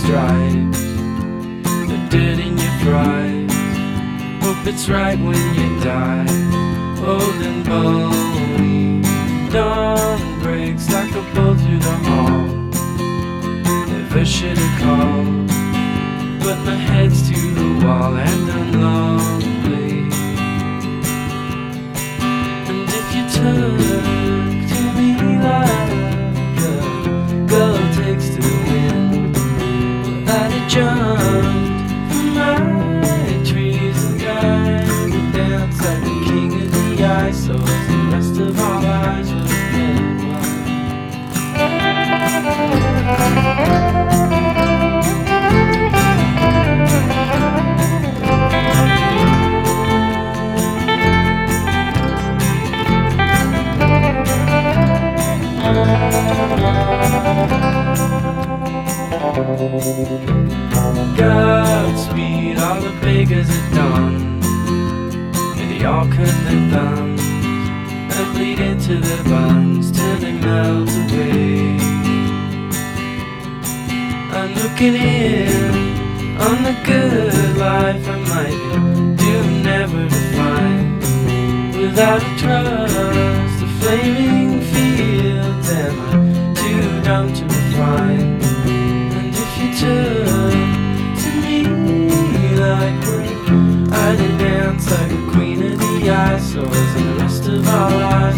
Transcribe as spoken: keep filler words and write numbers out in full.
stripes, the dirt in your fries. Hope it's right when you die, old and bony. Dawn breaks like a bolt through the hall. Never should have called, but my head's to the wall and I'm lonely. And if you turn to me like a girl takes to the wind, well, I'd have jumped from my trees and died to dance like the king of the ice, so as the rest of our lives were dead. Godspeed, all the beggars at dawn, and they all cut their thumbs and bleed into their buns till they melt away. I'm looking in on the good life I might be doomed never to find, without a trust, the flaming fields, am I too dumb to refine? And if you turn to me like one, I'd dance like a queen of the ice, so as the rest of our lives